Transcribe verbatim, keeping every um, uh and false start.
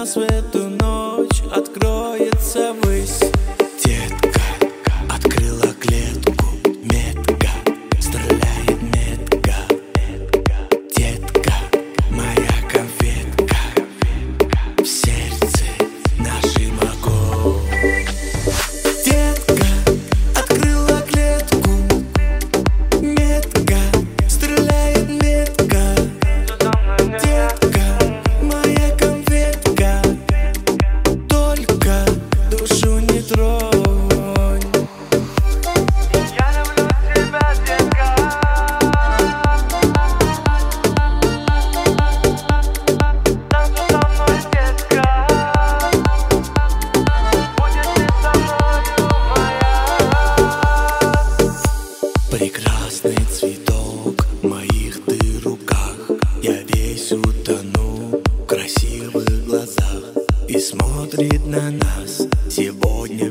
нас в эту ночь откроется ввысь. Детка открыла клетку, метка стреляет, метка. Детка, моя конфетка, в сердце нашим огонь. Детка открыла клетку, метка стреляет, метка. Детка, моя конфетка, только душу не тронь. Я люблю тебя, детка. Танцуй со мной, детка. Будешь ты со мною моя. Прекрасный цветок в моих ты руках. Я весь утону в красивых глазах. И смотрит на нас сегодня